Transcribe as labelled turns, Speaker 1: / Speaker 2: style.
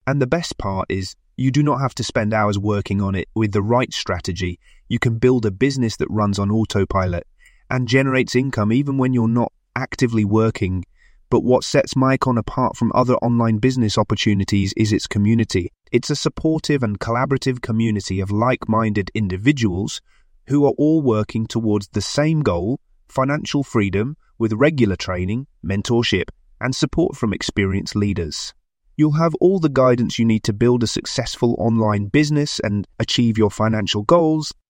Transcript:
Speaker 1: And the best part is you do not have to spend hours working on it. With the right strategy, you can build a business that runs on autopilot and generates income even when you're not actively working. But what sets Mycon apart from other online business opportunities is its community. It's a supportive and collaborative community of like-minded individuals who are all working towards the same goal: financial freedom, with regular training, mentorship, and support from experienced leaders. You'll have all the guidance you need to build a successful online business and achieve your financial goals.